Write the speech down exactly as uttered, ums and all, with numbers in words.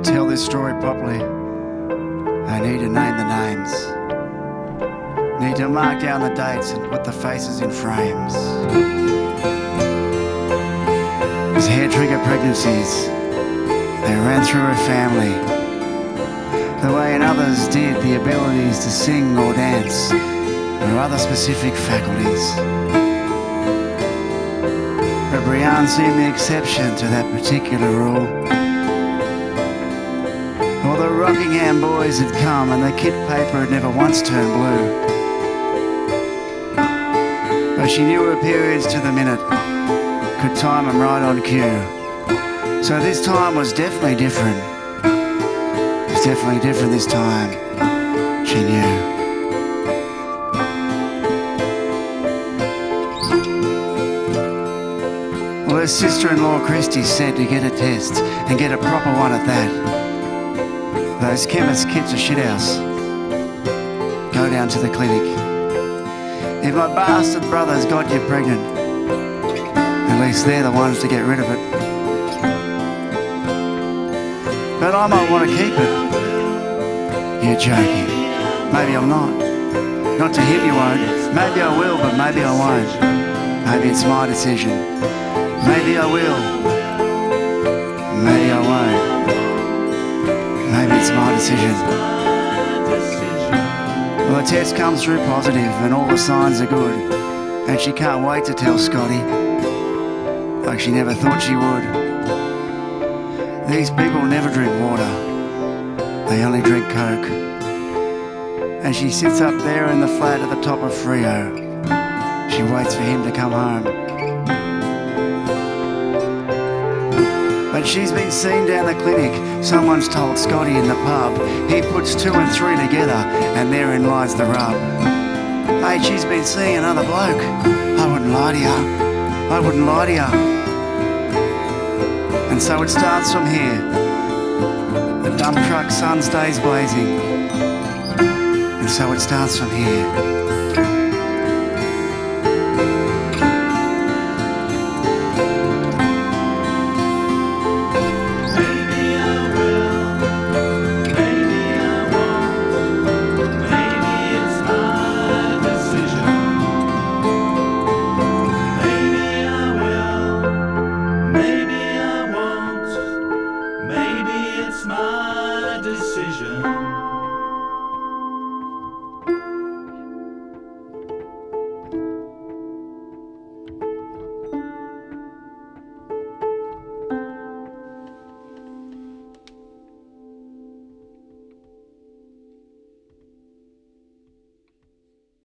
tell this story properly, I need to name the names. Need to mark down the dates and put the faces in frames. These hair trigger pregnancies, they ran through her family. The way in others did the abilities to sing or dance, or other specific faculties. But Brianne seemed the exception to that particular rule. All the Rockingham boys had come and the kit paper had never once turned blue. But she knew her periods to the minute, could time them right on cue. So this time was definitely different. It was definitely different this time, she knew. Well, her sister-in-law Christy said to get a test and get a proper one at that. Those chemist kits are shithouse. Go down to the clinic. If my bastard brother's got you pregnant, at least they're the ones to get rid of it. But I might want to keep it. You're joking. Maybe I'm not. Not to him you won't. Maybe I will, but maybe I won't. Maybe it's my decision. Maybe I will. Maybe I won't. Maybe it's my decision. Well, the test comes through positive and all the signs are good. And she can't wait to tell Scotty, like she never thought she would. These people never drink water. They only drink Coke. And she sits up there in the flat at the top of Freo. She waits for him to come home. But she's been seen down the clinic. Someone's told Scotty in the pub. He puts two and three together, and therein lies the rub. Mate, she's been seeing another bloke. I wouldn't lie to you. I wouldn't lie to you. And so it starts from here. The dump truck sun stays blazing. And so it starts from here. My decision.